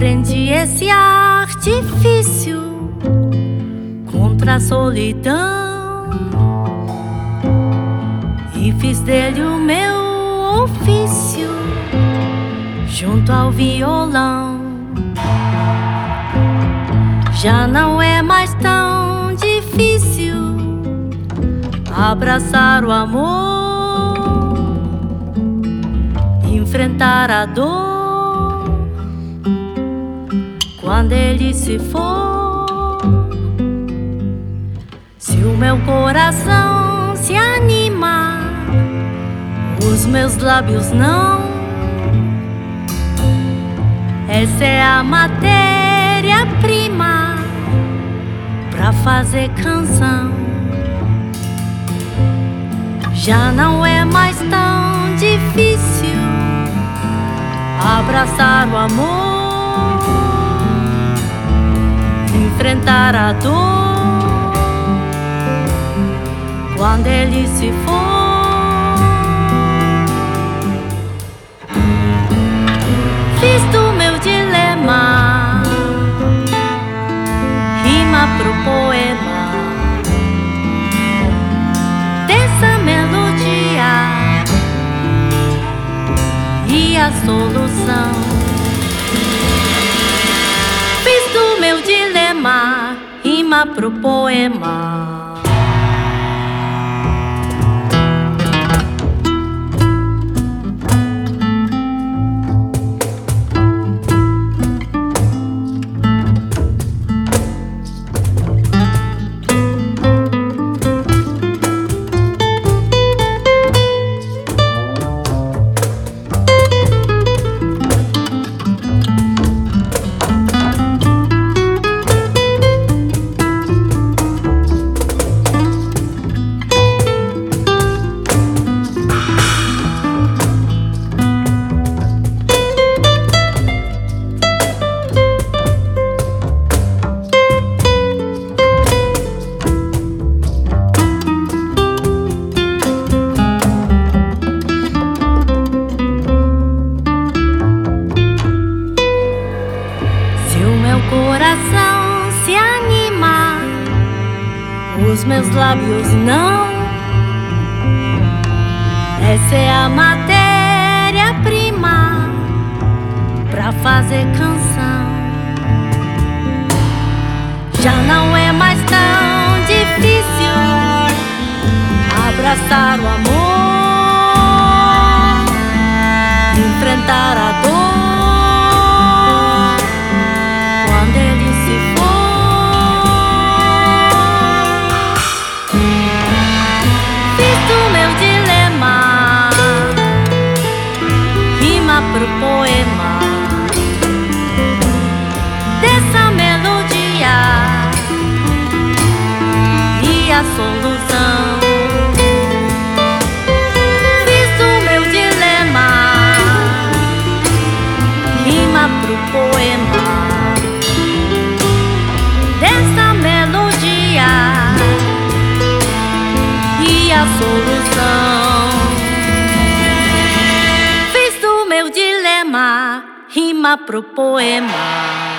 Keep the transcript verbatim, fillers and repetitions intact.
Prendi esse artifício contra a solidão e fiz dele o meu ofício junto ao violão. Já não é mais tão difícil abraçar o amor, enfrentar a dor quando ele se for. Se o meu coração se anima, os meus lábios não. Essa é a matéria-prima pra fazer canção. Já não é mais tão difícil abraçar o amor, enfrentar a dor quando ele se for. Fiz do meu dilema rima pro poema dessa melodia e a solução. Fiz do meu dilema rima pro poema. Coração se anima, os meus lábios não. Essa é a matéria-prima pra fazer canção. Já não é mais tão difícil abraçar o amor, enfrentar a dor quando ele se for. Fiz do meu dilema rima pro poema dessa melodia e a solução. Fiz do meu dilema rima pro poema dessa melodia e a solução. Fiz do meu dilema rima pro poema.